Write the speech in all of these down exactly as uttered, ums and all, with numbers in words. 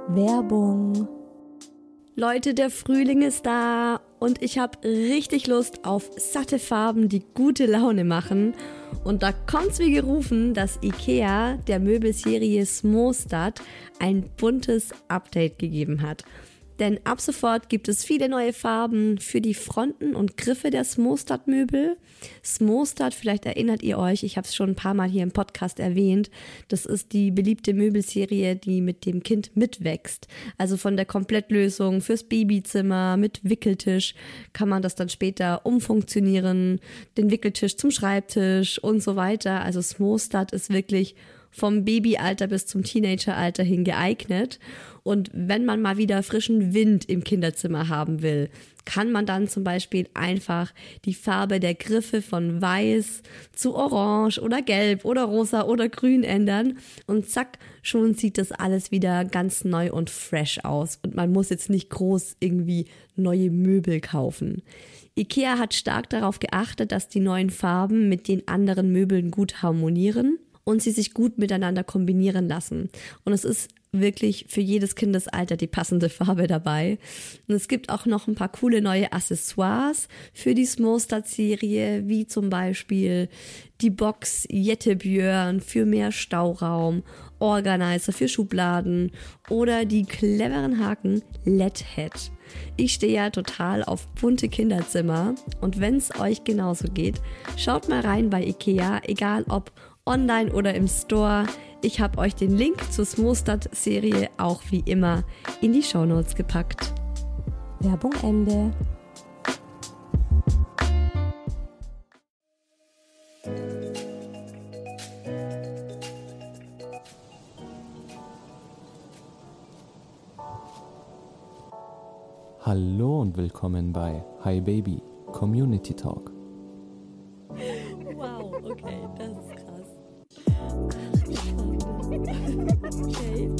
Werbung. Leute, der Frühling ist da und ich habe richtig Lust auf satte Farben, die gute Laune machen. Und da kommt's wie gerufen, dass IKEA der Möbelserie Smostad ein buntes Update gegeben hat. Denn ab sofort gibt es viele neue Farben für die Fronten und Griffe der Smostad-Möbel. Smostad, vielleicht erinnert ihr euch, ich habe es schon ein paar Mal hier im Podcast erwähnt, das ist die beliebte Möbelserie, die mit dem Kind mitwächst. Also von der Komplettlösung fürs Babyzimmer mit Wickeltisch kann man das dann später umfunktionieren, den Wickeltisch zum Schreibtisch und so weiter. Also Smostad ist wirklich vom Babyalter bis zum Teenageralter hin geeignet. Und wenn man mal wieder frischen Wind im Kinderzimmer haben will, kann man dann zum Beispiel einfach die Farbe der Griffe von weiß zu orange oder gelb oder rosa oder grün ändern. Und zack, schon sieht das alles wieder ganz neu und fresh aus. Und man muss jetzt nicht groß irgendwie neue Möbel kaufen. IKEA hat stark darauf geachtet, dass die neuen Farben mit den anderen Möbeln gut harmonieren und sie sich gut miteinander kombinieren lassen. Und es ist wirklich für jedes Kindesalter die passende Farbe dabei. Und es gibt auch noch ein paar coole neue Accessoires für die Smostad-Serie, wie zum Beispiel die Box Jettebjörn für mehr Stauraum, Organizer für Schubladen oder die cleveren Haken L E D-Head. Ich stehe ja total auf bunte Kinderzimmer und wenn es euch genauso geht, schaut mal rein bei IKEA, egal ob online oder im Store. Ich habe euch den Link zur Smostad-Serie auch wie immer in die Shownotes gepackt. Werbung Ende. Hallo und willkommen bei Hi Baby Community Talk. Wow, okay, das ist krass. Okay.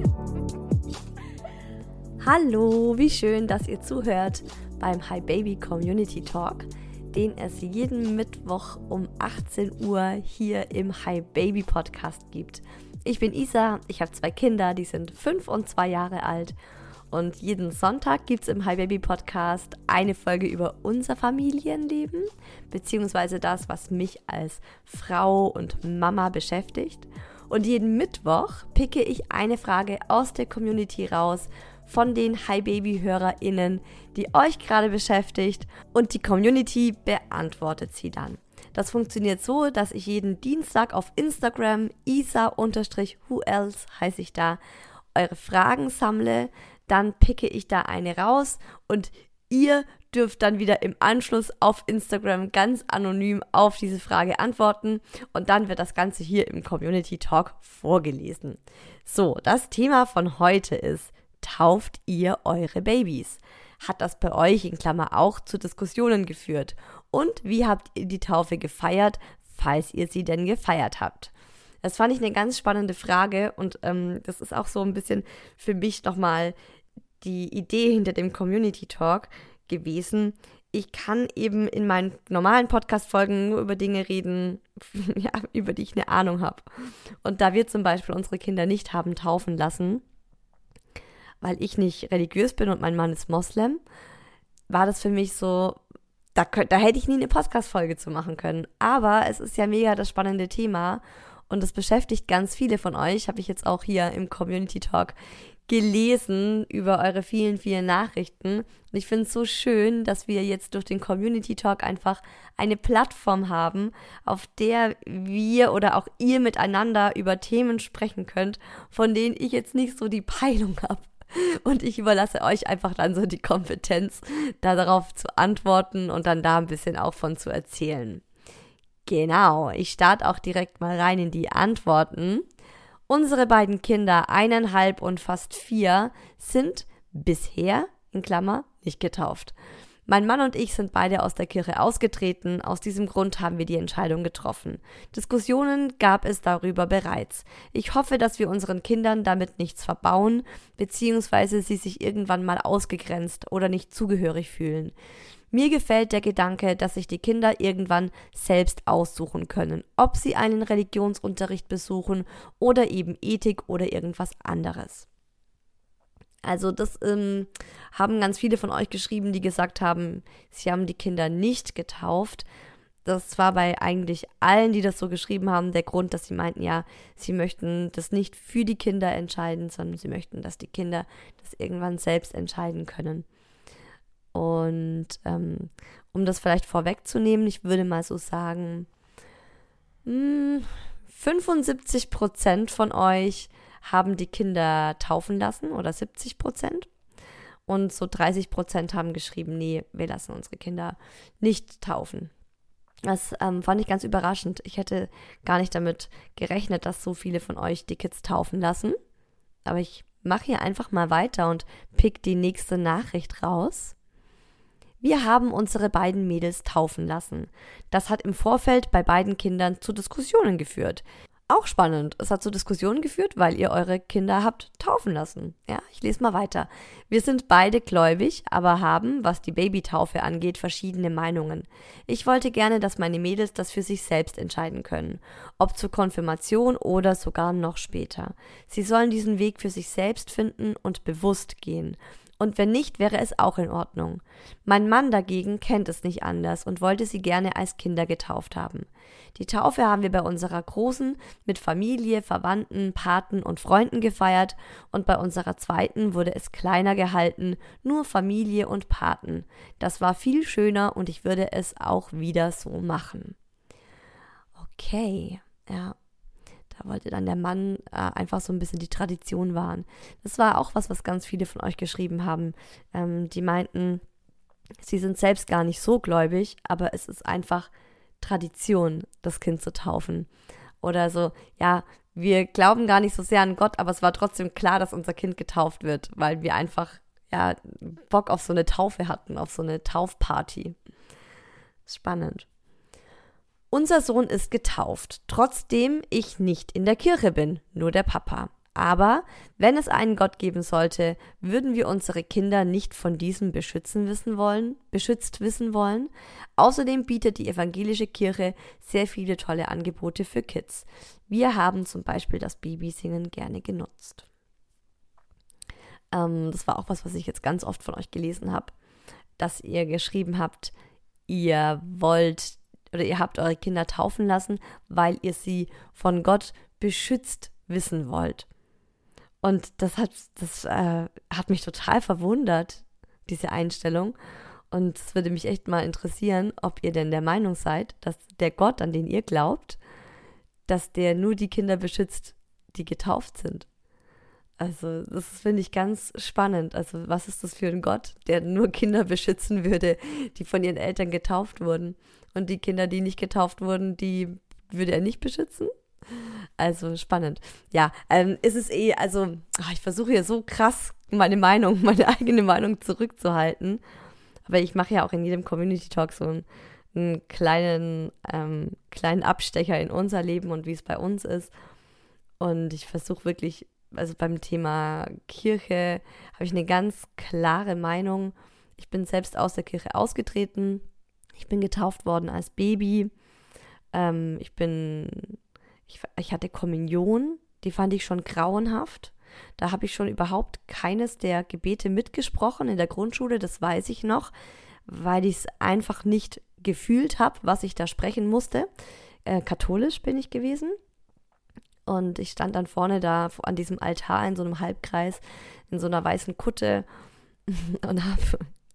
Hallo, wie schön, dass ihr zuhört beim Hi Baby Community Talk, den es jeden Mittwoch um achtzehn Uhr hier im Hi Baby Podcast gibt. Ich bin Isa, ich habe zwei Kinder, die sind fünf und zwei Jahre alt. Und jeden Sonntag gibt es im Hi Baby Podcast eine Folge über unser Familienleben, beziehungsweise das, was mich als Frau und Mama beschäftigt. Und jeden Mittwoch picke ich eine Frage aus der Community raus von den Hi Baby HörerInnen, die euch gerade beschäftigt, und die Community beantwortet sie dann. Das funktioniert so, dass ich jeden Dienstag auf Instagram, isa-who else heiße ich da, eure Fragen sammle. Dann picke ich da eine raus und ihr dürft dann wieder im Anschluss auf Instagram ganz anonym auf diese Frage antworten und dann wird das Ganze hier im Community Talk vorgelesen. So, das Thema von heute ist: Tauft ihr eure Babys? Hat das bei euch in Klammer auch zu Diskussionen geführt? Und wie habt ihr die Taufe gefeiert, falls ihr sie denn gefeiert habt? Das fand ich eine ganz spannende Frage und ähm, das ist auch so ein bisschen für mich nochmal die Idee hinter dem Community Talk gewesen. Ich kann eben in meinen normalen Podcast-Folgen nur über Dinge reden, ja, über die ich eine Ahnung habe. Und da wir zum Beispiel unsere Kinder nicht haben taufen lassen, weil ich nicht religiös bin und mein Mann ist Moslem, war das für mich so, da, da hätte ich nie eine Podcast-Folge zu machen können. Aber es ist ja mega das spannende Thema und es beschäftigt ganz viele von euch, habe ich jetzt auch hier im Community Talk gelesen über eure vielen, vielen Nachrichten. Und ich finde es so schön, dass wir jetzt durch den Community Talk einfach eine Plattform haben, auf der wir oder auch ihr miteinander über Themen sprechen könnt, von denen ich jetzt nicht so die Peilung habe. Und ich überlasse euch einfach dann so die Kompetenz, darauf zu antworten und dann da ein bisschen auch von zu erzählen. Genau, ich starte auch direkt mal rein in die Antworten. Unsere beiden Kinder, eineinhalb und fast vier, sind bisher, in Klammer, nicht getauft. Mein Mann und ich sind beide aus der Kirche ausgetreten. Aus diesem Grund haben wir die Entscheidung getroffen. Diskussionen gab es darüber bereits. Ich hoffe, dass wir unseren Kindern damit nichts verbauen, beziehungsweise sie sich irgendwann mal ausgegrenzt oder nicht zugehörig fühlen. Mir gefällt der Gedanke, dass sich die Kinder irgendwann selbst aussuchen können, ob sie einen Religionsunterricht besuchen oder eben Ethik oder irgendwas anderes. Also das ähm, haben ganz viele von euch geschrieben, die gesagt haben, sie haben die Kinder nicht getauft. Das war bei eigentlich allen, die das so geschrieben haben, der Grund, dass sie meinten, ja, sie möchten das nicht für die Kinder entscheiden, sondern sie möchten, dass die Kinder das irgendwann selbst entscheiden können. Und ähm, um das vielleicht vorwegzunehmen, ich würde mal so sagen, mh, fünfundsiebzig Prozent von euch haben die Kinder taufen lassen oder siebzig Prozent. Und so dreißig Prozent haben geschrieben, nee, wir lassen unsere Kinder nicht taufen. Das ähm, fand ich ganz überraschend. Ich hätte gar nicht damit gerechnet, dass so viele von euch die Kids taufen lassen. Aber ich mache hier einfach mal weiter und pick die nächste Nachricht raus. Wir haben unsere beiden Mädels taufen lassen. Das hat im Vorfeld bei beiden Kindern zu Diskussionen geführt. Auch spannend. Es hat zu Diskussionen geführt, weil ihr eure Kinder habt taufen lassen. Ja, ich lese mal weiter. Wir sind beide gläubig, aber haben, was die Babytaufe angeht, verschiedene Meinungen. Ich wollte gerne, dass meine Mädels das für sich selbst entscheiden können. Ob zur Konfirmation oder sogar noch später. Sie sollen diesen Weg für sich selbst finden und bewusst gehen. Und wenn nicht, wäre es auch in Ordnung. Mein Mann dagegen kennt es nicht anders und wollte sie gerne als Kinder getauft haben. Die Taufe haben wir bei unserer Großen mit Familie, Verwandten, Paten und Freunden gefeiert und bei unserer Zweiten wurde es kleiner gehalten, nur Familie und Paten. Das war viel schöner und ich würde es auch wieder so machen. Okay, ja. Da wollte dann der Mann äh, einfach so ein bisschen die Tradition wahren. Das war auch was, was ganz viele von euch geschrieben haben. Ähm, die meinten, sie sind selbst gar nicht so gläubig, aber es ist einfach Tradition, das Kind zu taufen. Oder so, ja, wir glauben gar nicht so sehr an Gott, aber es war trotzdem klar, dass unser Kind getauft wird, weil wir einfach ja Bock auf so eine Taufe hatten, auf so eine Taufparty. Spannend. Unser Sohn ist getauft, trotzdem ich nicht in der Kirche bin, nur der Papa. Aber wenn es einen Gott geben sollte, würden wir unsere Kinder nicht von diesem beschützen wissen wollen, beschützt wissen wollen. Außerdem bietet die evangelische Kirche sehr viele tolle Angebote für Kids. Wir haben zum Beispiel das Babysingen gerne genutzt. Ähm, das war auch was, was ich jetzt ganz oft von euch gelesen habe, dass ihr geschrieben habt, ihr wollt oder ihr habt eure Kinder taufen lassen, weil ihr sie von Gott beschützt wissen wollt. Und das hat, das, äh, hat mich total verwundert, diese Einstellung. Und es würde mich echt mal interessieren, ob ihr denn der Meinung seid, dass der Gott, an den ihr glaubt, dass der nur die Kinder beschützt, die getauft sind. Also das finde ich ganz spannend. Also was ist das für ein Gott, der nur Kinder beschützen würde, die von ihren Eltern getauft wurden? Und die Kinder, die nicht getauft wurden, die würde er nicht beschützen? Also spannend. Ja, ähm, ist es eh, also ach, ich versuche hier so krass meine Meinung, meine eigene Meinung zurückzuhalten. Aber ich mache ja auch in jedem Community Talk so einen, einen kleinen, ähm, kleinen Abstecher in unser Leben und wie es bei uns ist. Und ich versuche wirklich, also beim Thema Kirche habe ich eine ganz klare Meinung. Ich bin selbst aus der Kirche ausgetreten. Ich bin getauft worden als Baby. Ähm, ich bin, ich, ich hatte Kommunion, die fand ich schon grauenhaft. Da habe ich schon überhaupt keines der Gebete mitgesprochen in der Grundschule, das weiß ich noch, weil ich es einfach nicht gefühlt habe, was ich da sprechen musste. Äh, katholisch bin ich gewesen. Und ich stand dann vorne da an diesem Altar in so einem Halbkreis, in so einer weißen Kutte und habe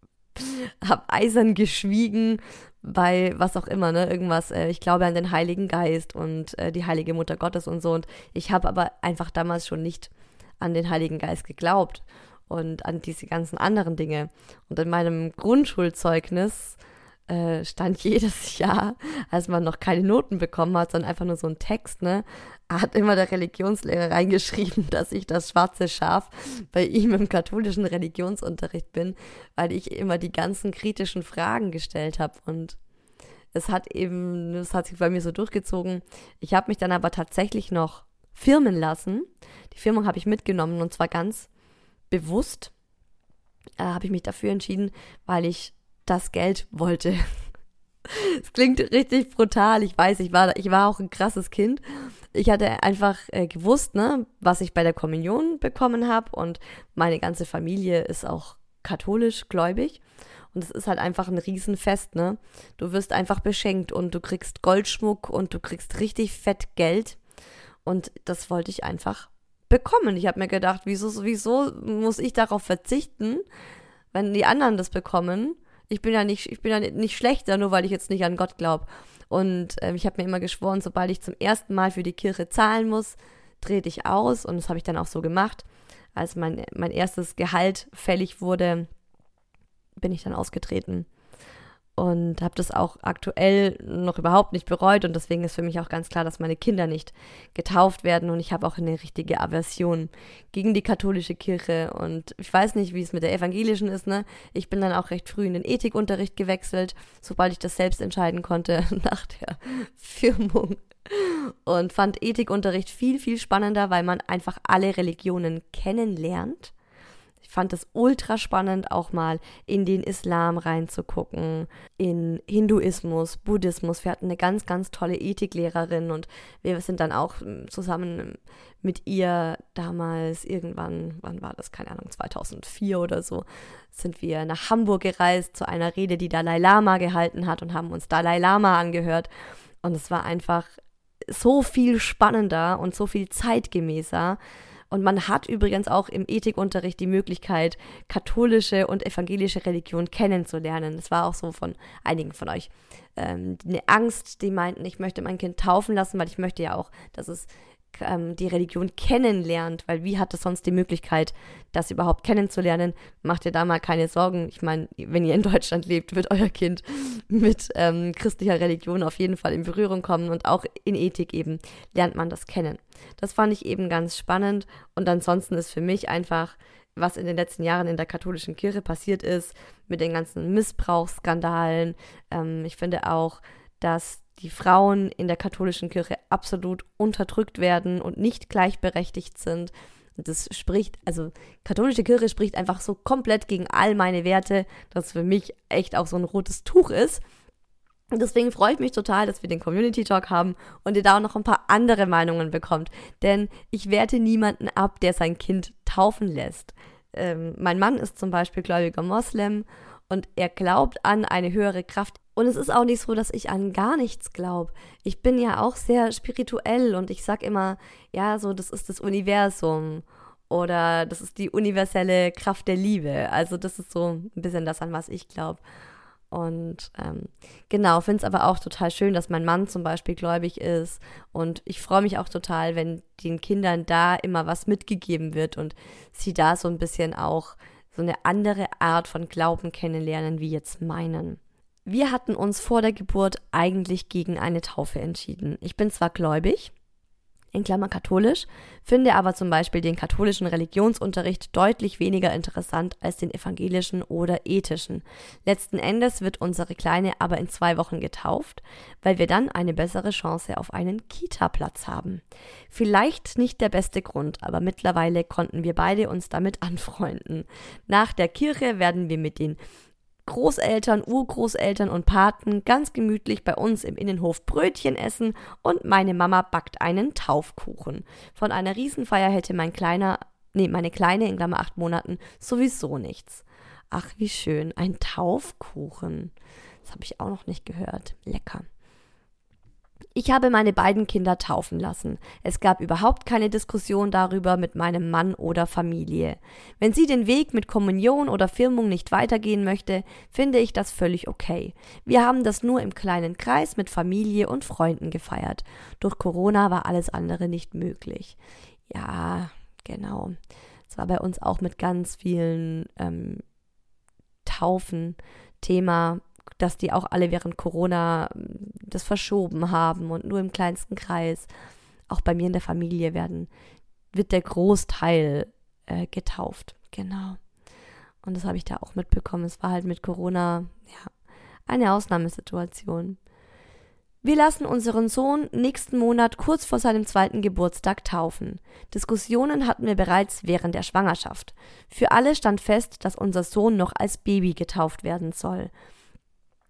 hab eisern geschwiegen bei was auch immer, ne, irgendwas, äh, ich glaube an den Heiligen Geist und äh, die heilige Mutter Gottes und so. Und ich habe aber einfach damals schon nicht an den Heiligen Geist geglaubt und an diese ganzen anderen Dinge. Und in meinem Grundschulzeugnis äh, stand jedes Jahr, als man noch keine Noten bekommen hat, sondern einfach nur so ein Text, ne, hat immer der Religionslehrer reingeschrieben, dass ich das schwarze Schaf bei ihm im katholischen Religionsunterricht bin, weil ich immer die ganzen kritischen Fragen gestellt habe. Und es hat eben, es hat sich bei mir so durchgezogen. Ich habe mich dann aber tatsächlich noch firmen lassen. Die Firmung habe ich mitgenommen und zwar ganz bewusst äh, habe ich mich dafür entschieden, weil ich das Geld wollte. Es klingt richtig brutal, ich weiß, ich war, ich war auch ein krasses Kind. ich hatte einfach äh, gewusst, ne, was ich bei der Kommunion bekommen habe und meine ganze Familie ist auch katholisch gläubig und es ist halt einfach ein Riesenfest, ne? Du wirst einfach beschenkt und du kriegst Goldschmuck und du kriegst richtig fett Geld und das wollte ich einfach bekommen. Ich habe mir gedacht, wieso, wieso muss ich darauf verzichten, wenn die anderen das bekommen? Ich bin ja nicht, ich bin ja nicht schlechter, nur weil ich jetzt nicht an Gott glaube. Und äh, ich habe mir immer geschworen, sobald ich zum ersten Mal für die Kirche zahlen muss, trete ich aus. Und das habe ich dann auch so gemacht. Als mein, mein erstes Gehalt fällig wurde, bin ich dann ausgetreten. Und habe das auch aktuell noch überhaupt nicht bereut. Und deswegen ist für mich auch ganz klar, dass meine Kinder nicht getauft werden. Und ich habe auch eine richtige Aversion gegen die katholische Kirche. Und ich weiß nicht, wie es mit der evangelischen ist, ne? Ich bin dann auch recht früh in den Ethikunterricht gewechselt, sobald ich das selbst entscheiden konnte nach der Firmung. Und fand Ethikunterricht viel, viel spannender, weil man einfach alle Religionen kennenlernt. Ich fand es ultra spannend, auch mal in den Islam reinzugucken, in Hinduismus, Buddhismus. Wir hatten eine ganz, ganz tolle Ethiklehrerin und wir sind dann auch zusammen mit ihr damals irgendwann, wann war das, keine Ahnung, zweitausendvier oder so, sind wir nach Hamburg gereist zu einer Rede, die Dalai Lama gehalten hat und haben uns Dalai Lama angehört. Und es war einfach so viel spannender und so viel zeitgemäßer. Und man hat übrigens auch im Ethikunterricht die Möglichkeit, katholische und evangelische Religion kennenzulernen. Das war auch so von einigen von euch ähm, eine Angst, die meinten, ich möchte mein Kind taufen lassen, weil ich möchte ja auch, dass es ähm, die Religion kennenlernt, weil wie hat es sonst die Möglichkeit, das überhaupt kennenzulernen? Macht ihr da mal keine Sorgen. Ich meine, wenn ihr in Deutschland lebt, wird euer Kind mit ähm, christlicher Religion auf jeden Fall in Berührung kommen und auch in Ethik eben lernt man das kennen. Das fand ich eben ganz spannend und ansonsten ist für mich einfach, was in den letzten Jahren in der katholischen Kirche passiert ist, mit den ganzen Missbrauchsskandalen. Ähm, ich finde auch, dass die Frauen in der katholischen Kirche absolut unterdrückt werden und nicht gleichberechtigt sind. Und das spricht, also katholische Kirche spricht einfach so komplett gegen all meine Werte, dass für mich echt auch so ein rotes Tuch ist. Und deswegen freue ich mich total, dass wir den Community Talk haben und ihr da auch noch ein paar andere Meinungen bekommt. Denn ich werte niemanden ab, der sein Kind taufen lässt. Ähm, mein Mann ist zum Beispiel gläubiger Moslem und er glaubt an eine höhere Kraft. Und es ist auch nicht so, dass ich an gar nichts glaube. Ich bin ja auch sehr spirituell und ich sag immer, ja, so, das ist das Universum oder das ist die universelle Kraft der Liebe. Also das ist so ein bisschen das, an was ich glaube. Und ähm, genau, finde es aber auch total schön, dass mein Mann zum Beispiel gläubig ist und ich freue mich auch total, wenn den Kindern da immer was mitgegeben wird und sie da so ein bisschen auch so eine andere Art von Glauben kennenlernen, wie jetzt meinen. Wir hatten uns vor der Geburt eigentlich gegen eine Taufe entschieden. Ich bin zwar gläubig, in Klammer katholisch, finde aber zum Beispiel den katholischen Religionsunterricht deutlich weniger interessant als den evangelischen oder ethischen. Letzten Endes wird unsere Kleine aber in zwei Wochen getauft, weil wir dann eine bessere Chance auf einen Kita-Platz haben. Vielleicht nicht der beste Grund, aber mittlerweile konnten wir beide uns damit anfreunden. Nach der Kirche werden wir mit den Großeltern, Urgroßeltern und Paten ganz gemütlich bei uns im Innenhof Brötchen essen und meine Mama backt einen Taufkuchen. Von einer Riesenfeier hätte mein kleiner, nee, meine Kleine in Klammer acht Monaten sowieso nichts. Ach, wie schön, ein Taufkuchen. Das habe ich auch noch nicht gehört. Lecker. Ich habe meine beiden Kinder taufen lassen. Es gab überhaupt keine Diskussion darüber mit meinem Mann oder Familie. Wenn sie den Weg mit Kommunion oder Firmung nicht weitergehen möchte, finde ich das völlig okay. Wir haben das nur im kleinen Kreis mit Familie und Freunden gefeiert. Durch Corona war alles andere nicht möglich. Ja, genau. Es war bei uns auch mit ganz vielen ähm, Taufen Thema, dass die auch alle während Corona das verschoben haben und nur im kleinsten Kreis. Auch bei mir in der Familie werden, wird der Großteil äh, getauft. Genau. Und das habe ich da auch mitbekommen. Es war halt mit Corona, ja, eine Ausnahmesituation. Wir lassen unseren Sohn nächsten Monat kurz vor seinem zweiten Geburtstag taufen. Diskussionen hatten wir bereits während der Schwangerschaft. Für alle stand fest, dass unser Sohn noch als Baby getauft werden soll.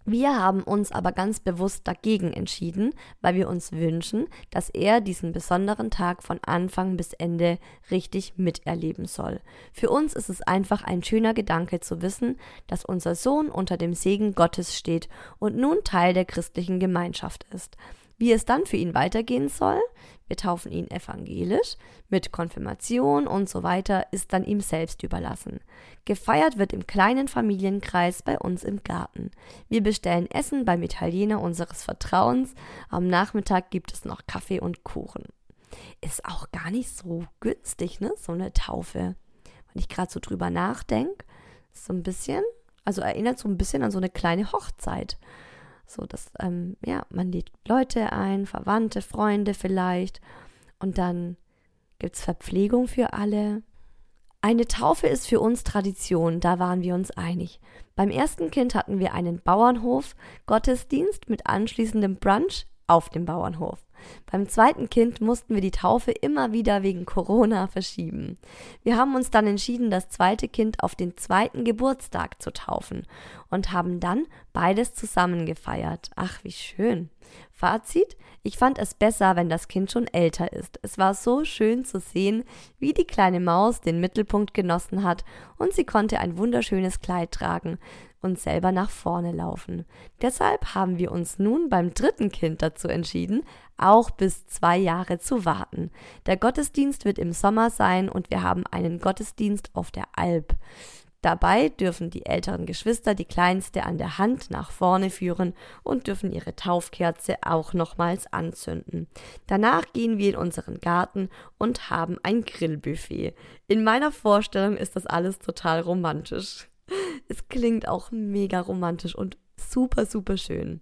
Wir haben uns aber ganz bewusst dagegen entschieden, weil wir uns wünschen, dass er diesen besonderen Tag von Anfang bis Ende richtig miterleben soll. Für uns ist es einfach ein schöner Gedanke zu wissen, dass unser Sohn unter dem Segen Gottes steht und nun Teil der christlichen Gemeinschaft ist. Wie es dann für ihn weitergehen soll, wir taufen ihn evangelisch, mit Konfirmation und so weiter, ist dann ihm selbst überlassen. Gefeiert wird im kleinen Familienkreis bei uns im Garten. Wir bestellen Essen beim Italiener unseres Vertrauens. Am Nachmittag gibt es noch Kaffee und Kuchen. Ist auch gar nicht so günstig, ne, so eine Taufe. Wenn ich gerade so drüber nachdenke, ist so ein bisschen, also erinnert so ein bisschen an so eine kleine Hochzeit. So, dass, ähm, ja, man lädt Leute ein, Verwandte, Freunde vielleicht und dann gibt es Verpflegung für alle. Eine Taufe ist für uns Tradition, da waren wir uns einig. Beim ersten Kind hatten wir einen Bauernhof, Gottesdienst mit anschließendem Brunch auf dem Bauernhof. Beim zweiten Kind mussten wir die Taufe immer wieder wegen Corona verschieben. Wir haben uns dann entschieden, das zweite Kind auf den zweiten Geburtstag zu taufen und haben dann beides zusammen gefeiert. Ach, wie schön. Fazit: Ich fand es besser, wenn das Kind schon älter ist. Es war so schön zu sehen, wie die kleine Maus den Mittelpunkt genossen hat und sie konnte ein wunderschönes Kleid tragen und selber nach vorne laufen. Deshalb haben wir uns nun beim dritten Kind dazu entschieden, auch bis zwei Jahre zu warten. Der Gottesdienst wird im Sommer sein und wir haben einen Gottesdienst auf der Alp. Dabei dürfen die älteren Geschwister die Kleinste an der Hand nach vorne führen und dürfen ihre Taufkerze auch nochmals anzünden. Danach gehen wir in unseren Garten und haben ein Grillbuffet. In meiner Vorstellung ist das alles total romantisch. Es klingt auch mega romantisch und super, super schön.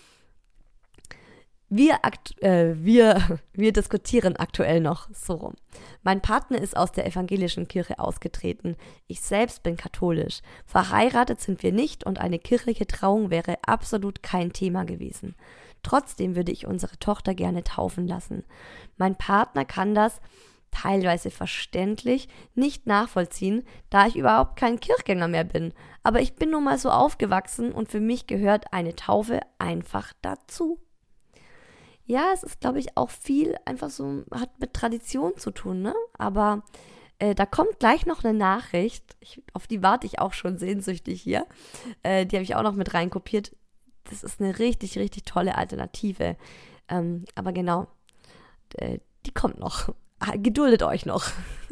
Wir, akt- äh, wir, wir diskutieren aktuell noch so rum. Mein Partner ist aus der evangelischen Kirche ausgetreten. Ich selbst bin katholisch. Verheiratet sind wir nicht und eine kirchliche Trauung wäre absolut kein Thema gewesen. Trotzdem würde ich unsere Tochter gerne taufen lassen. Mein Partner kann das teilweise verständlich nicht nachvollziehen, da ich überhaupt kein Kirchgänger mehr bin. Aber ich bin nun mal so aufgewachsen und für mich gehört eine Taufe einfach dazu. Ja, es ist, glaube ich, auch viel einfach so, hat mit Tradition zu tun, ne? Aber äh, da kommt gleich noch eine Nachricht, ich, auf die warte ich auch schon sehnsüchtig hier. Äh, die habe ich auch noch mit reinkopiert. Das ist eine richtig, richtig tolle Alternative. Ähm, aber genau, äh, die kommt noch. Geduldet euch noch.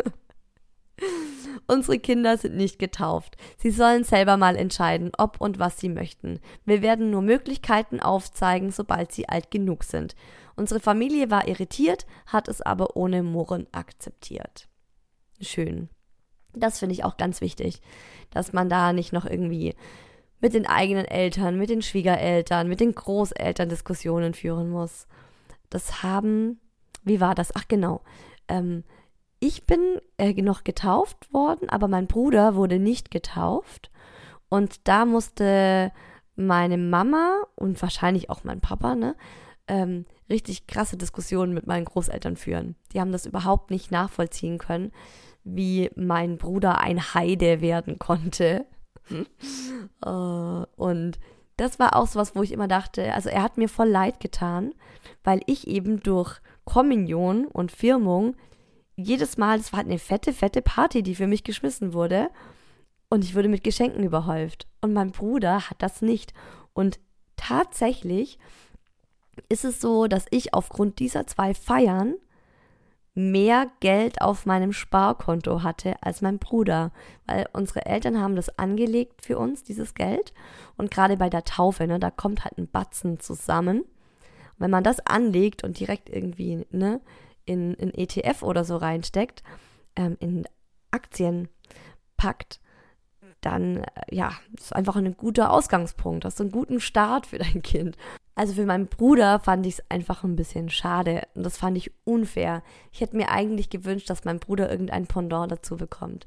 Unsere Kinder sind nicht getauft. Sie sollen selber mal entscheiden, ob und was sie möchten. Wir werden nur Möglichkeiten aufzeigen, sobald sie alt genug sind. Unsere Familie war irritiert, hat es aber ohne Murren akzeptiert. Schön. Das finde ich auch ganz wichtig, dass man da nicht noch irgendwie mit den eigenen Eltern, mit den Schwiegereltern, mit den Großeltern Diskussionen führen muss. Das haben, wie war das? Ach genau, ähm, ich bin äh, noch getauft worden, aber mein Bruder wurde nicht getauft. Und da musste meine Mama und wahrscheinlich auch mein Papa, ne, ähm, richtig krasse Diskussionen mit meinen Großeltern führen. Die haben das überhaupt nicht nachvollziehen können, wie mein Bruder ein Heide werden konnte. äh, und das war auch sowas, wo ich immer dachte, also er hat mir voll leid getan, weil ich eben durch Kommunion und Firmung jedes Mal, das war halt eine fette, fette Party, die für mich geschmissen wurde und ich wurde mit Geschenken überhäuft. Und mein Bruder hat das nicht. Und tatsächlich ist es so, dass ich aufgrund dieser zwei Feiern mehr Geld auf meinem Sparkonto hatte als mein Bruder, weil unsere Eltern haben das angelegt für uns, dieses Geld. Und gerade bei der Taufe, ne, da kommt halt ein Batzen zusammen. Und wenn man das anlegt und direkt irgendwie, ne, in, in E T F oder so reinsteckt, ähm, in Aktien packt, dann, äh, ja, ist einfach ein guter Ausgangspunkt. Das ist ein guter Start für dein Kind. Also für meinen Bruder fand ich es einfach ein bisschen schade und das fand ich unfair. Ich hätte mir eigentlich gewünscht, dass mein Bruder irgendein Pendant dazu bekommt,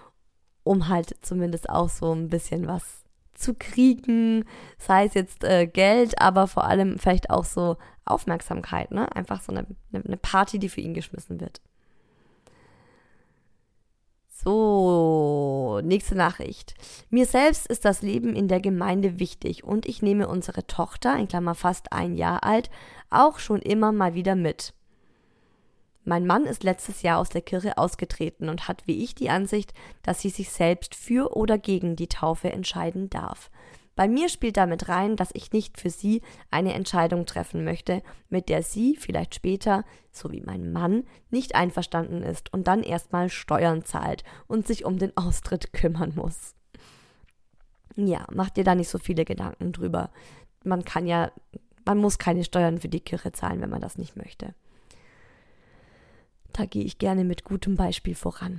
um halt zumindest auch so ein bisschen was zu kriegen, sei es jetzt äh, Geld, aber vor allem vielleicht auch so Aufmerksamkeit, ne? Einfach so eine, eine Party, die für ihn geschmissen wird. So, nächste Nachricht. Mir selbst ist das Leben in der Gemeinde wichtig und ich nehme unsere Tochter, in Klammer fast ein Jahr alt, auch schon immer mal wieder mit. Mein Mann ist letztes Jahr aus der Kirche ausgetreten und hat wie ich die Ansicht, dass sie sich selbst für oder gegen die Taufe entscheiden darf. Bei mir spielt damit rein, dass ich nicht für sie eine Entscheidung treffen möchte, mit der sie vielleicht später, so wie mein Mann, nicht einverstanden ist und dann erstmal Steuern zahlt und sich um den Austritt kümmern muss. Ja, mach dir da nicht so viele Gedanken drüber. Man kann ja, man muss keine Steuern für die Kirche zahlen, wenn man das nicht möchte. Da gehe ich gerne mit gutem Beispiel voran.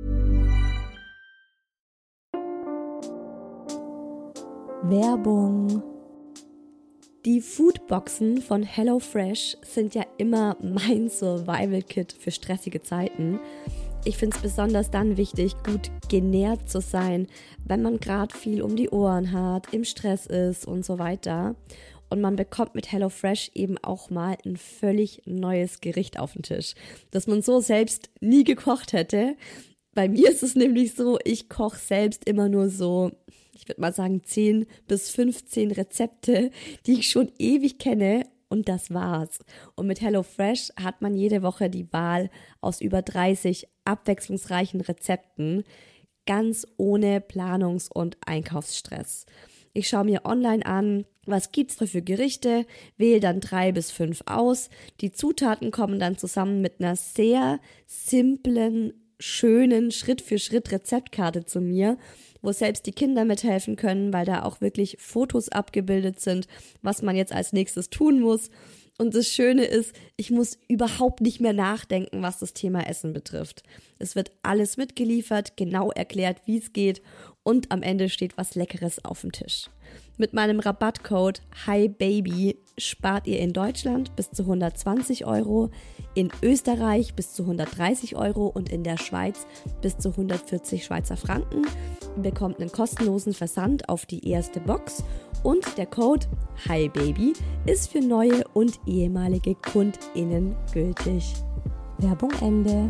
Werbung. Die Foodboxen von HelloFresh sind ja immer mein Survival-Kit für stressige Zeiten. Ich finde es besonders dann wichtig, gut genährt zu sein, wenn man gerade viel um die Ohren hat, im Stress ist und so weiter. Und man bekommt mit HelloFresh eben auch mal ein völlig neues Gericht auf den Tisch, das man so selbst nie gekocht hätte. Bei mir ist es nämlich so, ich koche selbst immer nur so, ich würde mal sagen, zehn bis fünfzehn Rezepte, die ich schon ewig kenne und das war's. Und mit HelloFresh hat man jede Woche die Wahl aus über dreißig abwechslungsreichen Rezepten, ganz ohne Planungs- und Einkaufsstress. Ich schaue mir online an, was gibt's da für Gerichte, wähle dann drei bis fünf aus. Die Zutaten kommen dann zusammen mit einer sehr simplen, schönen Schritt-für-Schritt-Rezeptkarte zu mir, wo selbst die Kinder mithelfen können, weil da auch wirklich Fotos abgebildet sind, was man jetzt als nächstes tun muss. Und das Schöne ist, ich muss überhaupt nicht mehr nachdenken, was das Thema Essen betrifft. Es wird alles mitgeliefert, genau erklärt, wie es geht und am Ende steht was Leckeres auf dem Tisch. Mit meinem Rabattcode HiBaby spart ihr in Deutschland bis zu hundertzwanzig Euro, in Österreich bis zu hundertdreißig Euro und in der Schweiz bis zu hundertvierzig Schweizer Franken. Ihr bekommt einen kostenlosen Versand auf die erste Box und der Code HiBaby ist für neue und ehemalige KundInnen gültig. Werbung Ende.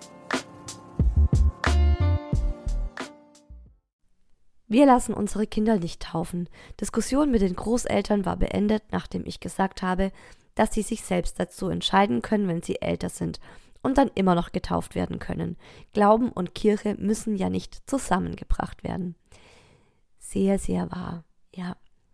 Wir lassen unsere Kinder nicht taufen. Diskussion mit den Großeltern war beendet, nachdem ich gesagt habe, dass sie sich selbst dazu entscheiden können, wenn sie älter sind und dann immer noch getauft werden können. Glauben und Kirche müssen ja nicht zusammengebracht werden. Sehr, sehr wahr, ja.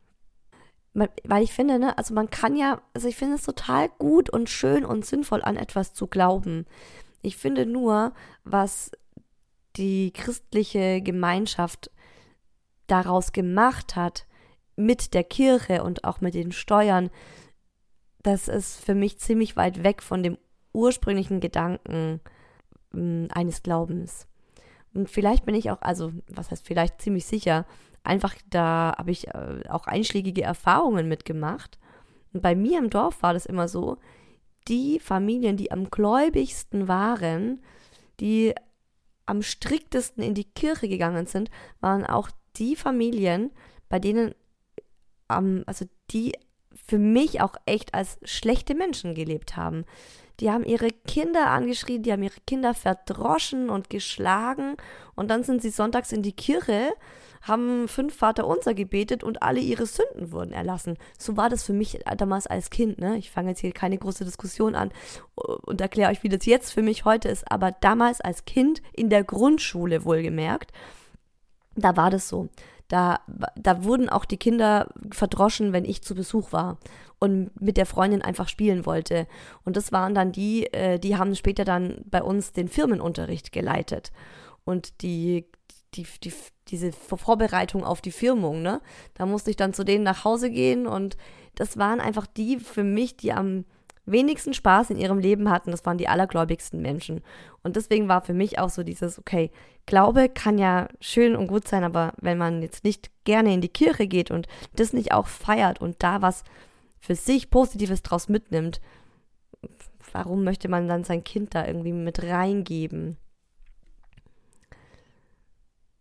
Weil ich finde, ne, also man kann ja, also ich finde es total gut und schön und sinnvoll, an etwas zu glauben. Ich finde nur, was die christliche Gemeinschaft daraus gemacht hat, mit der Kirche und auch mit den Steuern, das ist für mich ziemlich weit weg von dem ursprünglichen Gedanken äh, eines Glaubens. Und vielleicht bin ich auch, also was heißt vielleicht, ziemlich sicher, einfach da habe ich äh, auch einschlägige Erfahrungen mitgemacht. Und bei mir im Dorf war das immer so, die Familien, die am gläubigsten waren, die am striktesten in die Kirche gegangen sind, waren auch die Familien, bei denen, ähm, also die für mich auch echt als schlechte Menschen gelebt haben. Die haben ihre Kinder angeschrien, die haben ihre Kinder verdroschen und geschlagen und dann sind sie sonntags in die Kirche, haben fünf Vaterunser gebetet und alle ihre Sünden wurden erlassen. So war das für mich damals als Kind, ne? Ich fange jetzt hier keine große Diskussion an und erkläre euch, wie das jetzt für mich heute ist, aber damals als Kind in der Grundschule wohlgemerkt, da war das so. Da, da wurden auch die Kinder verdroschen, wenn ich zu Besuch war und mit der Freundin einfach spielen wollte. Und das waren dann die, äh, die haben später dann bei uns den Firmenunterricht geleitet. Und die, die, die, diese Vorbereitung auf die Firmung, ne? Da musste ich dann zu denen nach Hause gehen und das waren einfach die für mich, die am wenigsten Spaß in ihrem Leben hatten, das waren die allergläubigsten Menschen. Und deswegen war für mich auch so dieses, okay, Glaube kann ja schön und gut sein, aber wenn man jetzt nicht gerne in die Kirche geht und das nicht auch feiert und da was für sich Positives draus mitnimmt, warum möchte man dann sein Kind da irgendwie mit reingeben?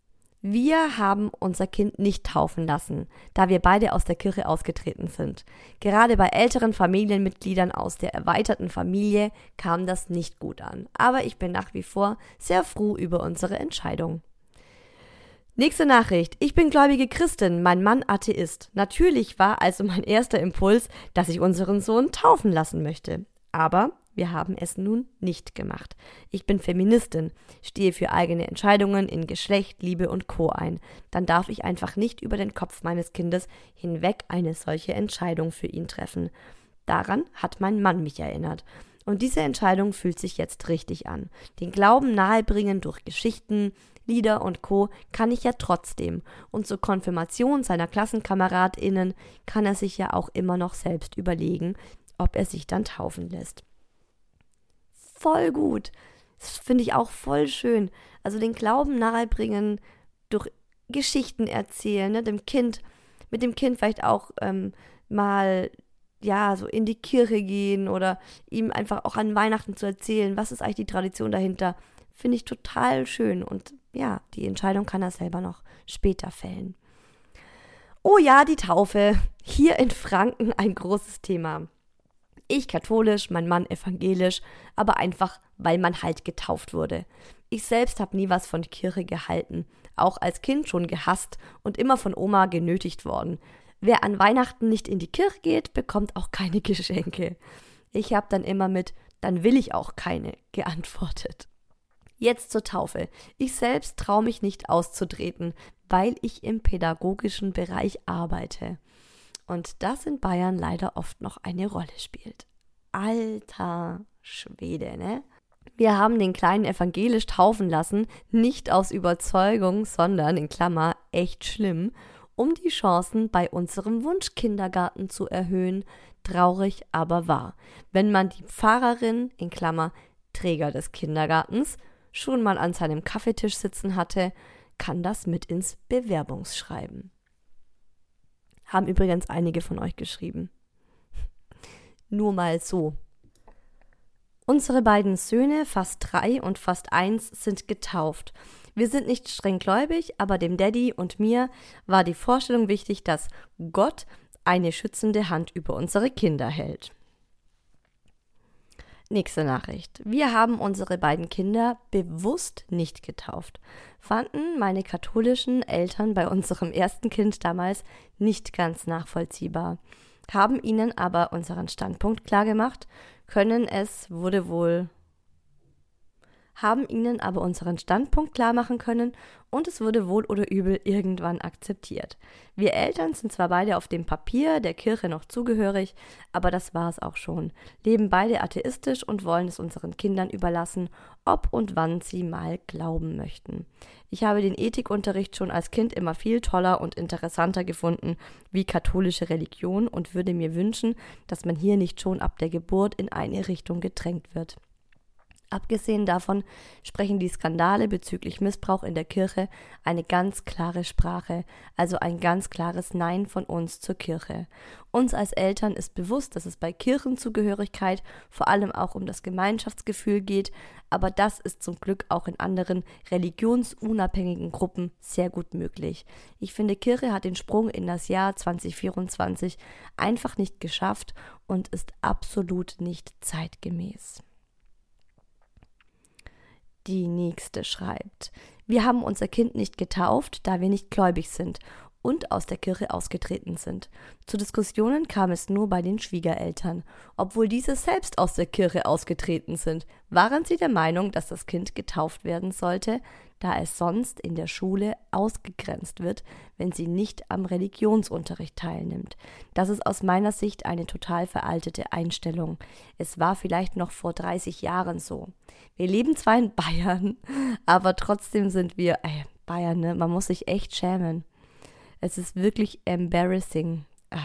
Wir haben unser Kind nicht taufen lassen, da wir beide aus der Kirche ausgetreten sind. Gerade bei älteren Familienmitgliedern aus der erweiterten Familie kam das nicht gut an. Aber ich bin nach wie vor sehr froh über unsere Entscheidung. Nächste Nachricht. Ich bin gläubige Christin, mein Mann Atheist. Natürlich war also mein erster Impuls, dass ich unseren Sohn taufen lassen möchte. Aber wir haben es nun nicht gemacht. Ich bin Feministin, stehe für eigene Entscheidungen in Geschlecht, Liebe und Co. ein. Dann darf ich einfach nicht über den Kopf meines Kindes hinweg eine solche Entscheidung für ihn treffen. Daran hat mein Mann mich erinnert. Und diese Entscheidung fühlt sich jetzt richtig an. Den Glauben nahebringen durch Geschichten, Lieder und Co. kann ich ja trotzdem. Und zur Konfirmation seiner KlassenkameradInnen kann er sich ja auch immer noch selbst überlegen, ob er sich dann taufen lässt. Voll gut. Das finde ich auch voll schön. Also den Glauben nahebringen, durch Geschichten erzählen, ne? dem Kind, mit dem Kind vielleicht auch ähm, mal ja so in die Kirche gehen oder ihm einfach auch an Weihnachten zu erzählen, was ist eigentlich die Tradition dahinter, finde ich total schön. Und ja, die Entscheidung kann er selber noch später fällen. Oh ja, die Taufe. Hier in Franken ein großes Thema. Ich katholisch, mein Mann evangelisch, aber einfach, weil man halt getauft wurde. Ich selbst habe nie was von Kirche gehalten, auch als Kind schon gehasst und immer von Oma genötigt worden. Wer an Weihnachten nicht in die Kirche geht, bekommt auch keine Geschenke. Ich habe dann immer mit, dann will ich auch keine, geantwortet. Jetzt zur Taufe. Ich selbst traue mich nicht auszutreten, weil ich im pädagogischen Bereich arbeite. Und das in Bayern leider oft noch eine Rolle spielt. Alter Schwede, ne? Wir haben den Kleinen evangelisch taufen lassen, nicht aus Überzeugung, sondern, in Klammer, echt schlimm, um die Chancen bei unserem Wunschkindergarten zu erhöhen. Traurig, aber wahr. Wenn man die Pfarrerin, in Klammer, Träger des Kindergartens, schon mal an seinem Kaffeetisch sitzen hatte, kann das mit ins Bewerbungsschreiben. Haben übrigens einige von euch geschrieben. Nur mal so. Unsere beiden Söhne, fast drei und fast eins, sind getauft. Wir sind nicht streng gläubig, aber dem Daddy und mir war die Vorstellung wichtig, dass Gott eine schützende Hand über unsere Kinder hält. Nächste Nachricht. Wir haben unsere beiden Kinder bewusst nicht getauft. Fanden meine katholischen Eltern bei unserem ersten Kind damals nicht ganz nachvollziehbar. Haben ihnen aber unseren Standpunkt klargemacht, können es, wurde wohl, haben ihnen aber unseren Standpunkt klar machen können und es wurde wohl oder übel irgendwann akzeptiert. Wir Eltern sind zwar beide auf dem Papier der Kirche noch zugehörig, aber das war es auch schon. Leben beide atheistisch und wollen es unseren Kindern überlassen, ob und wann sie mal glauben möchten. Ich habe den Ethikunterricht schon als Kind immer viel toller und interessanter gefunden wie katholische Religion und würde mir wünschen, dass man hier nicht schon ab der Geburt in eine Richtung gedrängt wird. Abgesehen davon sprechen die Skandale bezüglich Missbrauch in der Kirche eine ganz klare Sprache, also ein ganz klares Nein von uns zur Kirche. Uns als Eltern ist bewusst, dass es bei Kirchenzugehörigkeit vor allem auch um das Gemeinschaftsgefühl geht, aber das ist zum Glück auch in anderen religionsunabhängigen Gruppen sehr gut möglich. Ich finde, Kirche hat den Sprung in das Jahr zwanzig vierundzwanzig einfach nicht geschafft und ist absolut nicht zeitgemäß. Die nächste schreibt: Wir haben unser Kind nicht getauft, da wir nicht gläubig sind und aus der Kirche ausgetreten sind. Zu Diskussionen kam es nur bei den Schwiegereltern. Obwohl diese selbst aus der Kirche ausgetreten sind, waren sie der Meinung, dass das Kind getauft werden sollte, da es sonst in der Schule ausgegrenzt wird, wenn sie nicht am Religionsunterricht teilnimmt. Das ist aus meiner Sicht eine total veraltete Einstellung. Es war vielleicht noch vor dreißig Jahren so. Wir leben zwar in Bayern, aber trotzdem sind wir, äh, Bayern, ne? Man muss sich echt schämen. Es ist wirklich embarrassing. Ah.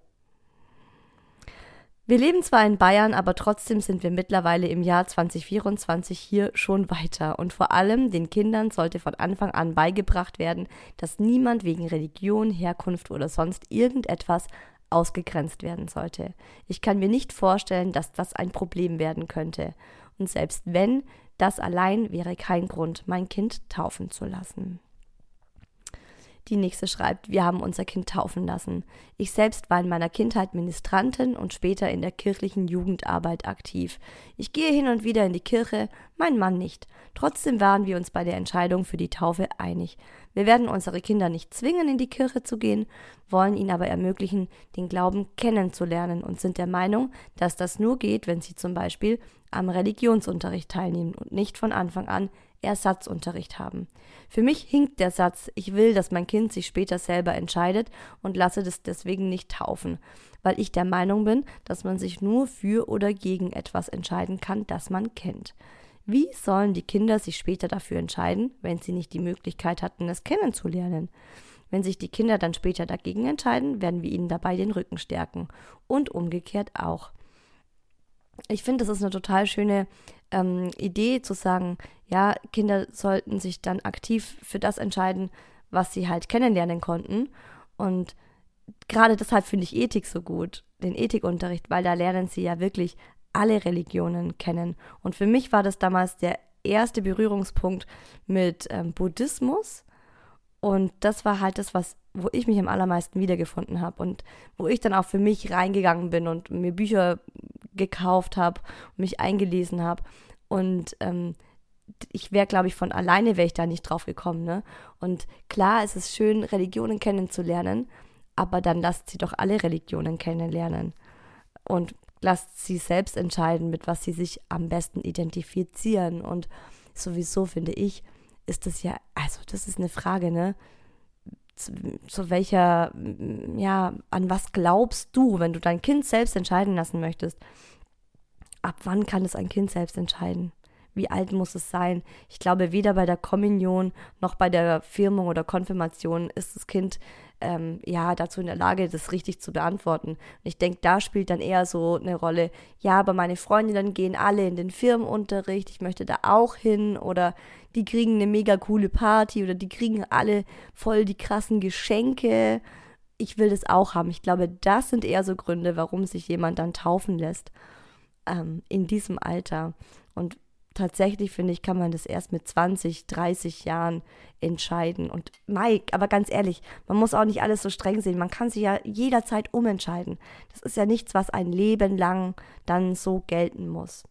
Wir leben zwar in Bayern, aber trotzdem sind wir mittlerweile im Jahr zwanzig vierundzwanzig hier schon weiter. Und vor allem den Kindern sollte von Anfang an beigebracht werden, dass niemand wegen Religion, Herkunft oder sonst irgendetwas ausgegrenzt werden sollte. Ich kann mir nicht vorstellen, dass das ein Problem werden könnte. Und selbst wenn, das allein wäre kein Grund, mein Kind taufen zu lassen. Die nächste schreibt, wir haben unser Kind taufen lassen. Ich selbst war in meiner Kindheit Ministrantin und später in der kirchlichen Jugendarbeit aktiv. Ich gehe hin und wieder in die Kirche, mein Mann nicht. Trotzdem waren wir uns bei der Entscheidung für die Taufe einig. Wir werden unsere Kinder nicht zwingen, in die Kirche zu gehen, wollen ihnen aber ermöglichen, den Glauben kennenzulernen und sind der Meinung, dass das nur geht, wenn sie zum Beispiel am Religionsunterricht teilnehmen und nicht von Anfang an Ersatzunterricht haben. Für mich hinkt der Satz, ich will, dass mein Kind sich später selber entscheidet und lasse das deswegen nicht taufen, weil ich der Meinung bin, dass man sich nur für oder gegen etwas entscheiden kann, das man kennt. Wie sollen die Kinder sich später dafür entscheiden, wenn sie nicht die Möglichkeit hatten, es kennenzulernen? Wenn sich die Kinder dann später dagegen entscheiden, werden wir ihnen dabei den Rücken stärken und umgekehrt auch. Ich finde, das ist eine total schöne ähm, Idee zu sagen, ja, Kinder sollten sich dann aktiv für das entscheiden, was sie halt kennenlernen konnten. Und gerade deshalb finde ich Ethik so gut, den Ethikunterricht, weil da lernen sie ja wirklich alle Religionen kennen. Und für mich war das damals der erste Berührungspunkt mit ähm, Buddhismus. Und das war halt das, was, wo ich mich am allermeisten wiedergefunden habe und wo ich dann auch für mich reingegangen bin und mir Bücher gekauft habe und mich eingelesen habe. Und ähm, ich wäre, glaube ich, von alleine wäre ich da nicht drauf gekommen. Ne? Und klar, es ist schön, Religionen kennenzulernen, aber dann lasst sie doch alle Religionen kennenlernen. Und lasst sie selbst entscheiden, mit was sie sich am besten identifizieren. Und sowieso finde ich, ist das ja, also das ist eine Frage, ne? Zu, zu welcher, ja, an was glaubst du, wenn du dein Kind selbst entscheiden lassen möchtest? Ab wann kann es ein Kind selbst entscheiden? Wie alt muss es sein? Ich glaube, weder bei der Kommunion noch bei der Firmung oder Konfirmation ist das Kind ähm, ja dazu in der Lage, das richtig zu beantworten. Und ich denke, da spielt dann eher so eine Rolle, ja, aber meine Freundinnen gehen alle in den Firmenunterricht, ich möchte da auch hin, oder die kriegen eine mega coole Party oder die kriegen alle voll die krassen Geschenke. Ich will das auch haben. Ich glaube, das sind eher so Gründe, warum sich jemand dann taufen lässt ähm, in diesem Alter. Und tatsächlich, finde ich, kann man das erst mit zwanzig, dreißig Jahren entscheiden. Und Mike, aber ganz ehrlich, man muss auch nicht alles so streng sehen. Man kann sich ja jederzeit umentscheiden. Das ist ja nichts, was ein Leben lang dann so gelten muss.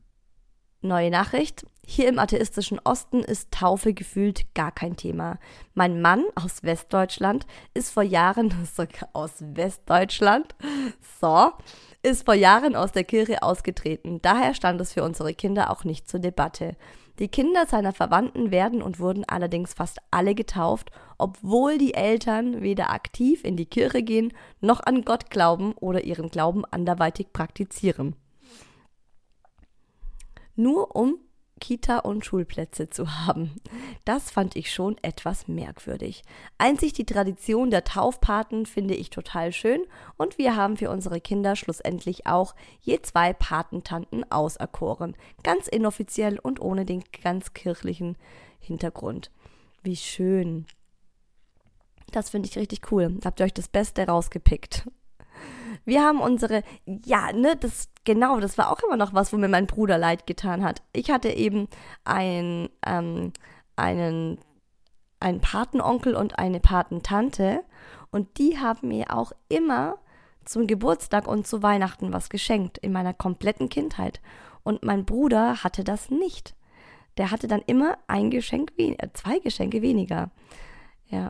Neue Nachricht. Hier im atheistischen Osten ist Taufe gefühlt gar kein Thema. Mein Mann aus Westdeutschland ist vor Jahren, sogar aus Westdeutschland, so, ist vor Jahren aus der Kirche ausgetreten. Daher stand es für unsere Kinder auch nicht zur Debatte. Die Kinder seiner Verwandten werden und wurden allerdings fast alle getauft, obwohl die Eltern weder aktiv in die Kirche gehen, noch an Gott glauben oder ihren Glauben anderweitig praktizieren. Nur um Kita- und Schulplätze zu haben. Das fand ich schon etwas merkwürdig. Einzig die Tradition der Taufpaten finde ich total schön und wir haben für unsere Kinder schlussendlich auch je zwei Patentanten auserkoren. Ganz inoffiziell und ohne den ganz kirchlichen Hintergrund. Wie schön. Das finde ich richtig cool. Habt ihr euch das Beste rausgepickt. Wir haben unsere, ja, ne, das, genau, das war auch immer noch was, wo mir mein Bruder leid getan hat. Ich hatte eben ein, ähm, einen, einen Patenonkel und eine Patentante und die haben mir auch immer zum Geburtstag und zu Weihnachten was geschenkt, in meiner kompletten Kindheit. Und mein Bruder hatte das nicht. Der hatte dann immer ein Geschenk, wen- äh, zwei Geschenke weniger. Ja,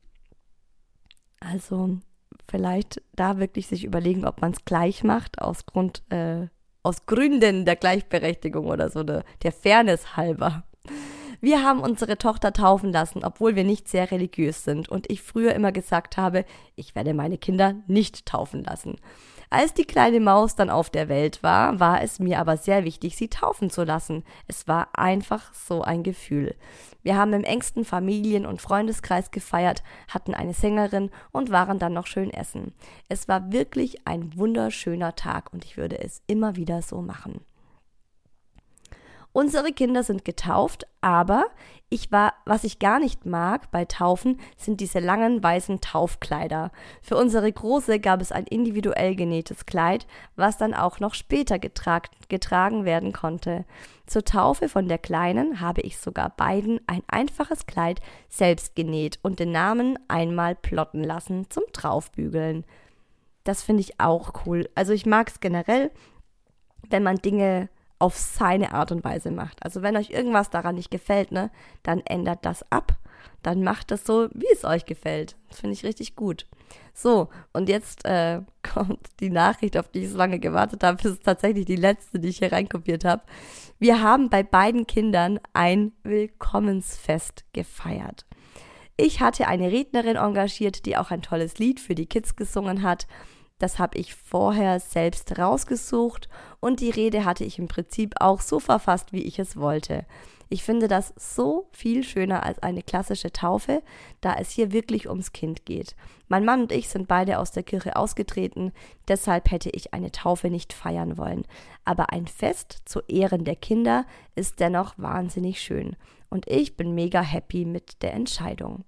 also vielleicht da wirklich sich überlegen, ob man es gleich macht, aus Grund, äh, aus Gründen der Gleichberechtigung oder so, der, der Fairness halber. Wir haben unsere Tochter taufen lassen, obwohl wir nicht sehr religiös sind und ich früher immer gesagt habe, ich werde meine Kinder nicht taufen lassen. Als die kleine Maus dann auf der Welt war, war es mir aber sehr wichtig, sie taufen zu lassen. Es war einfach so ein Gefühl. Wir haben im engsten Familien- und Freundeskreis gefeiert, hatten eine Sängerin und waren dann noch schön essen. Es war wirklich ein wunderschöner Tag und ich würde es immer wieder so machen. Unsere Kinder sind getauft, aber ich war, was ich gar nicht mag bei Taufen, sind diese langen weißen Taufkleider. Für unsere Große gab es ein individuell genähtes Kleid, was dann auch noch später getrag, getragen werden konnte. Zur Taufe von der Kleinen habe ich sogar beiden ein einfaches Kleid selbst genäht und den Namen einmal plotten lassen zum Draufbügeln. Das finde ich auch cool. Also ich mag es generell, wenn man Dinge auf seine Art und Weise macht. Also wenn euch irgendwas daran nicht gefällt, ne, dann ändert das ab. Dann macht das so, wie es euch gefällt. Das finde ich richtig gut. So, und jetzt äh, kommt die Nachricht, auf die ich so lange gewartet habe. Das ist tatsächlich die letzte, die ich hier reinkopiert habe. Wir haben bei beiden Kindern ein Willkommensfest gefeiert. Ich hatte eine Rednerin engagiert, die auch ein tolles Lied für die Kids gesungen hat. Das habe ich vorher selbst rausgesucht und die Rede hatte ich im Prinzip auch so verfasst, wie ich es wollte. Ich finde das so viel schöner als eine klassische Taufe, da es hier wirklich ums Kind geht. Mein Mann und ich sind beide aus der Kirche ausgetreten, deshalb hätte ich eine Taufe nicht feiern wollen. Aber ein Fest zu Ehren der Kinder ist dennoch wahnsinnig schön und ich bin mega happy mit der Entscheidung.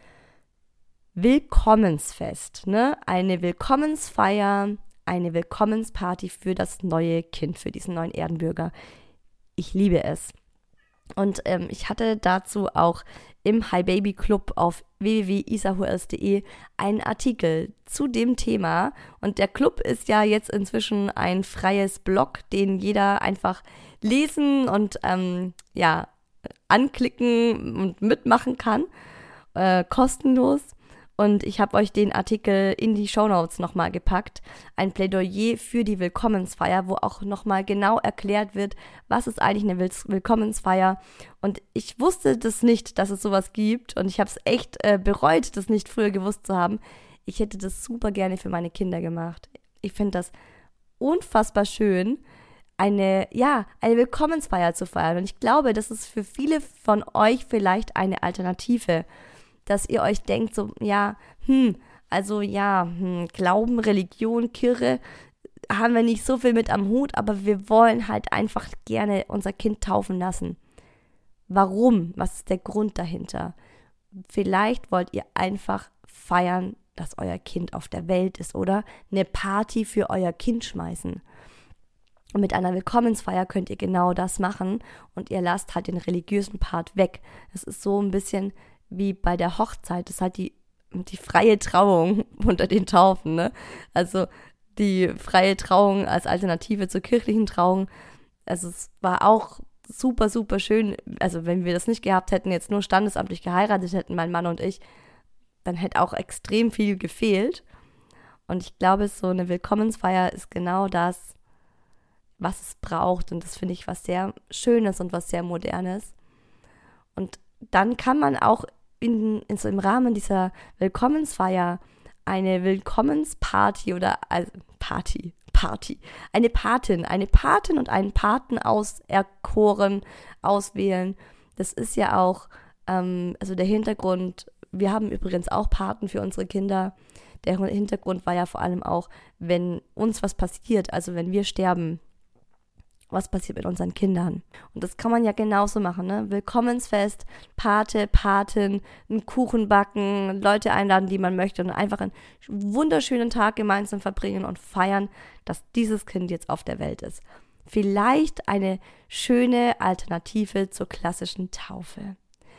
Willkommensfest, ne? Eine Willkommensfeier, eine Willkommensparty für das neue Kind, für diesen neuen Erdenbürger. Ich liebe es. Und ähm, ich hatte dazu auch im Hi Baby Club auf w w w punkt isahurs punkt de einen Artikel zu dem Thema. Und der Club ist ja jetzt inzwischen ein freies Blog, den jeder einfach lesen und ähm, ja anklicken und mitmachen kann, äh, kostenlos. Und ich habe euch den Artikel in die Shownotes nochmal gepackt. Ein Plädoyer für die Willkommensfeier, wo auch nochmal genau erklärt wird, was ist eigentlich eine Will- Willkommensfeier. Und ich wusste das nicht, dass es sowas gibt. Und ich habe es echt äh, bereut, das nicht früher gewusst zu haben. Ich hätte das super gerne für meine Kinder gemacht. Ich finde das unfassbar schön, eine, ja, eine Willkommensfeier zu feiern. Und ich glaube, das ist für viele von euch vielleicht eine Alternative, dass ihr euch denkt, so, ja, hm, also ja, hm, Glauben, Religion, Kirche, haben wir nicht so viel mit am Hut, aber wir wollen halt einfach gerne unser Kind taufen lassen. Warum? Was ist der Grund dahinter? Vielleicht wollt ihr einfach feiern, dass euer Kind auf der Welt ist oder eine Party für euer Kind schmeißen. Und mit einer Willkommensfeier könnt ihr genau das machen und ihr lasst halt den religiösen Part weg. Das ist so ein bisschen wie bei der Hochzeit, das ist halt die, die freie Trauung unter den Taufen, ne? Also die freie Trauung als Alternative zur kirchlichen Trauung. Also es war auch super, super schön. Also wenn wir das nicht gehabt hätten, jetzt nur standesamtlich geheiratet hätten, mein Mann und ich, dann hätte auch extrem viel gefehlt. Und ich glaube, so eine Willkommensfeier ist genau das, was es braucht. Und das finde ich was sehr Schönes und was sehr Modernes. Und dann kann man auch in, in so im Rahmen dieser Willkommensfeier eine Willkommensparty oder also Party, Party, eine Patin, eine Patin und einen Paten auserkoren, auswählen. Das ist ja auch, ähm, also der Hintergrund, wir haben übrigens auch Paten für unsere Kinder. Der Hintergrund war ja vor allem auch, wenn uns was passiert, also wenn wir sterben, was passiert mit unseren Kindern. Und das kann man ja genauso machen, ne? Willkommensfest, Pate, Patin, einen Kuchen backen, Leute einladen, die man möchte und einfach einen wunderschönen Tag gemeinsam verbringen und feiern, dass dieses Kind jetzt auf der Welt ist. Vielleicht eine schöne Alternative zur klassischen Taufe.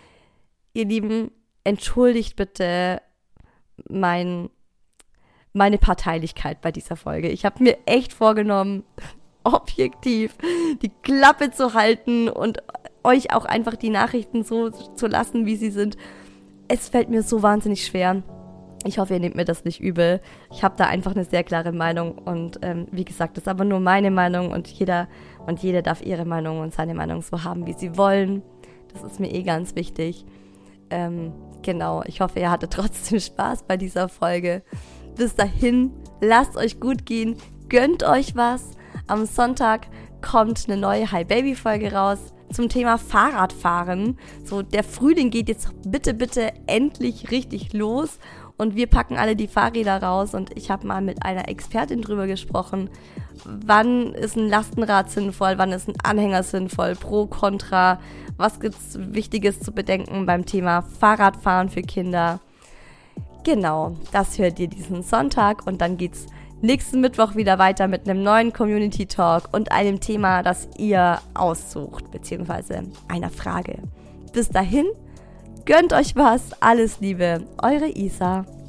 Ihr Lieben, entschuldigt bitte mein, meine Parteilichkeit bei dieser Folge. Ich habe mir echt vorgenommen, objektiv die Klappe zu halten und euch auch einfach die Nachrichten so zu lassen, wie sie sind. Es fällt mir so wahnsinnig schwer. Ich hoffe, ihr nehmt mir das nicht übel. Ich habe da einfach eine sehr klare Meinung und ähm, wie gesagt, das ist aber nur meine Meinung und jeder und jede darf ihre Meinung und seine Meinung so haben, wie sie wollen. Das ist mir eh ganz wichtig. Ähm, genau, ich hoffe, ihr hattet trotzdem Spaß bei dieser Folge. Bis dahin, lasst euch gut gehen, gönnt euch was. Am Sonntag kommt eine neue Hi Baby Folge raus zum Thema Fahrradfahren. So, der Frühling geht jetzt bitte, bitte endlich richtig los und wir packen alle die Fahrräder raus und ich habe mal mit einer Expertin drüber gesprochen wann ist ein Lastenrad sinnvoll, wann ist ein Anhänger sinnvoll, pro, contra, was gibt's Wichtiges zu bedenken beim Thema Fahrradfahren für Kinder. Genau, das hört ihr diesen Sonntag und dann geht's nächsten Mittwoch wieder weiter mit einem neuen Community Talk und einem Thema, das ihr aussucht, beziehungsweise einer Frage. Bis dahin, gönnt euch was, alles Liebe, eure Isa.